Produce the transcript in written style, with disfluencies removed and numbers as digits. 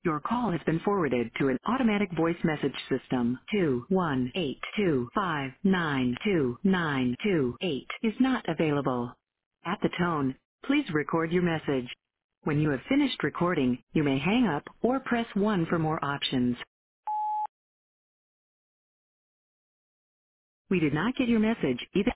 Your call has been forwarded to an automatic voice message system. 21825922928 is not available. At the tone, please record your message. When you have finished recording, you may hang up or press 1 for more options. We did not get your message either.